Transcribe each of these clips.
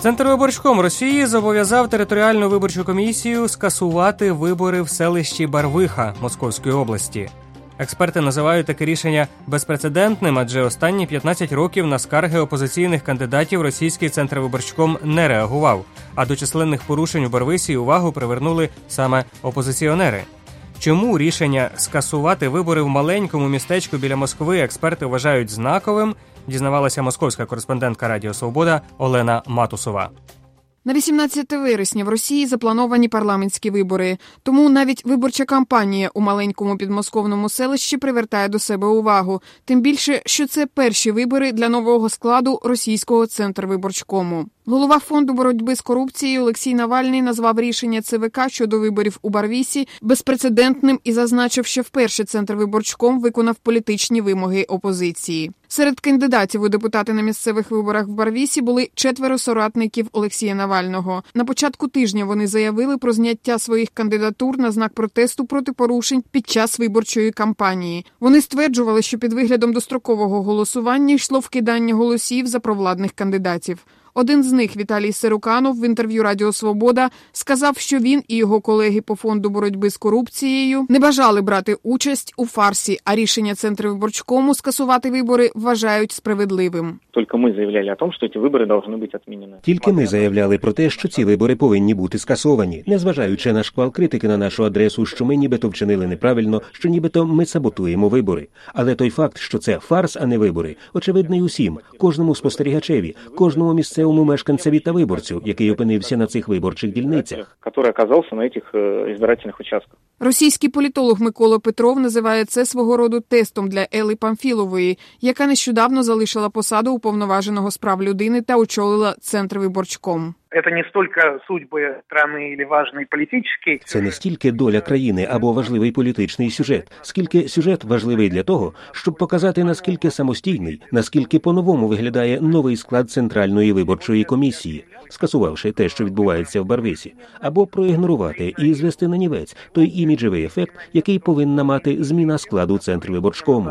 Центрвиборчком Росії зобов'язав територіальну виборчу комісію скасувати вибори в селищі Барвиха Московської області. Експерти називають таке рішення безпрецедентним, адже останні 15 років на скарги опозиційних кандидатів російський Центрвиборчком не реагував, а до численних порушень у Барвисі увагу привернули саме опозиціонери. Чому рішення скасувати вибори в маленькому містечку біля Москви експерти вважають знаковим, дізнавалася московська кореспондентка Радіо Свобода Олена Матусова. На 18 вересня в Росії заплановані парламентські вибори. Тому навіть виборча кампанія у маленькому підмосковному селищі привертає до себе увагу. Тим більше, що це перші вибори для нового складу російського Центрвиборчкому. Голова фонду боротьби з корупцією Олексій Навальний назвав рішення ЦВК щодо виборів у Барвісі безпрецедентним і зазначив, що вперше Центрвиборчком виконав політичні вимоги опозиції. Серед кандидатів у депутати на місцевих виборах в Барвісі були 4 соратників Олексія Навального. На початку тижня вони заявили про зняття своїх кандидатур на знак протесту проти порушень під час виборчої кампанії. Вони стверджували, що під виглядом дострокового голосування йшло вкидання голосів за провладних кандидатів. Один з них, Віталій Сируканов, в інтерв'ю Радіо Свобода сказав, що він і його колеги по фонду боротьби з корупцією не бажали брати участь у фарсі, а рішення Центрвиборчкому скасувати вибори вважають справедливим. Тільки ми заявляли о тому, що ці вибори повинні бути відмінені. Тільки ми заявляли про те, що ці вибори повинні бути скасовані, незважаючи на шквал критики на нашу адресу, що ми нібито вчинили неправильно, що нібито ми саботуємо вибори. Але той факт, що це фарс, а не вибори, очевидний усім, кожному спостерігачеві, кожному місцевому мешканцеві та виборцю, який опинився на цих виборчих дільницях. Який оказався на цих избирательних участках. Російський політолог Микола Петров називає це свого роду тестом для Елли Памфілової, яка нещодавно залишила посаду уповноваженого з прав людини та очолила Центрвиборчком. Це не стільки судьби країни або важливий політичний. Це не стільки доля країни або важливий політичний сюжет, скільки сюжет важливий для того, щоб показати, наскільки самостійний, наскільки по-новому виглядає новий склад Центральної виборчої комісії, скасувавши те, що відбувається в Барвисі, або проігнорувати і звести на нівець той іміджевий ефект, який повинна мати зміна складу Центрвиборчкому.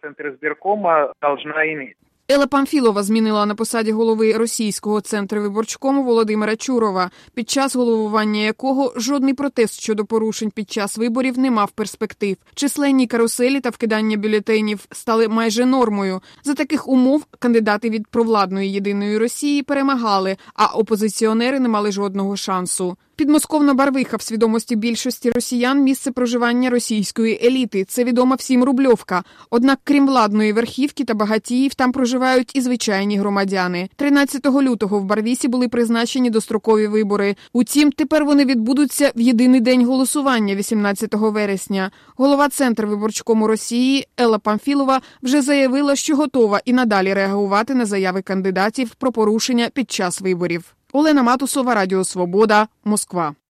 Елла Памфілова змінила на посаді голови російського Центрвиборчкому Володимира Чурова, під час головування якого жодний протест щодо порушень під час виборів не мав перспектив. Численні каруселі та вкидання бюлетенів стали майже нормою. За таких умов кандидати від провладної «Єдиної Росії» перемагали, а опозиціонери не мали жодного шансу. Підмосковна Барвиха в свідомості більшості росіян – місце проживання російської еліти. Це відома всім Рубльовка. Однак, крім владної верхівки та багатіїв, там проживають і звичайні громадяни. 13 лютого в Барвісі були призначені дострокові вибори. Утім, тепер вони відбудуться в єдиний день голосування – 18 вересня. Голова Центрвиборчкому Росії Елла Памфілова вже заявила, що готова і надалі реагувати на заяви кандидатів про порушення під час виборів. Олена Матусова, Радіо Свобода, Москва.